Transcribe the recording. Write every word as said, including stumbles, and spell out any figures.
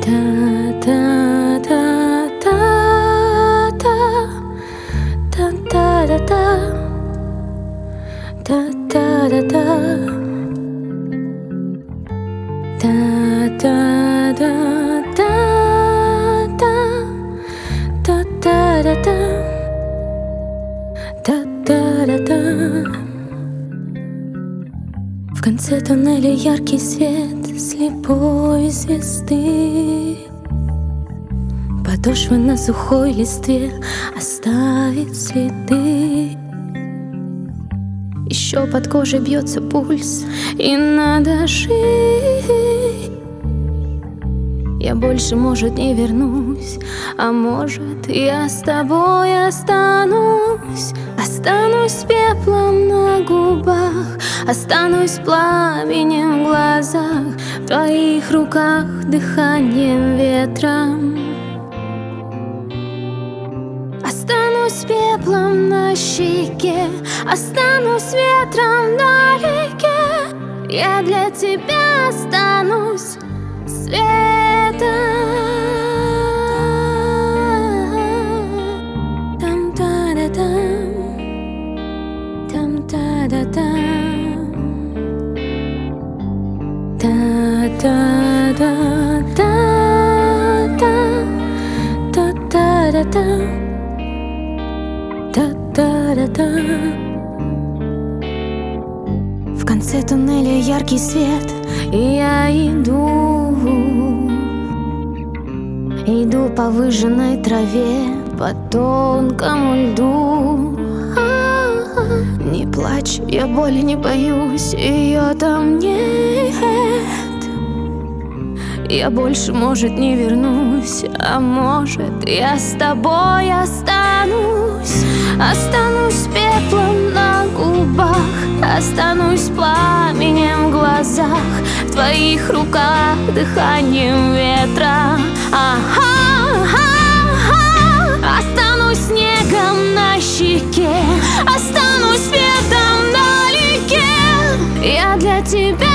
В конце туннеля яркий свет слепой звезды. Подошва на сухой листве оставит следы. Еще под кожей бьется пульс, и надо жить. Я больше, может, не вернусь, а может, я с тобой останусь. Останусь пеплом на губах, останусь пламенем в глазах, в твоих руках дыханием ветра. Останусь пеплом на щеке, останусь ветром на реке. Я для тебя останусь светом. Там-та-да-там, там-та-да-там, та-та-да-та-та-та-та-да-та. В конце туннеля яркий свет, и я иду, иду по выжженной траве, по тонкому льду. А-а-а. Не плачь, я боли не боюсь, ее там нет. Я больше, может, не вернусь, а может, я с тобой останусь. Останусь пеплом на губах, останусь пламенем в глазах, в твоих руках дыханием ветра. А-ха-ха-ха. Останусь снегом на щеке, останусь светом вдалеке. Я для тебя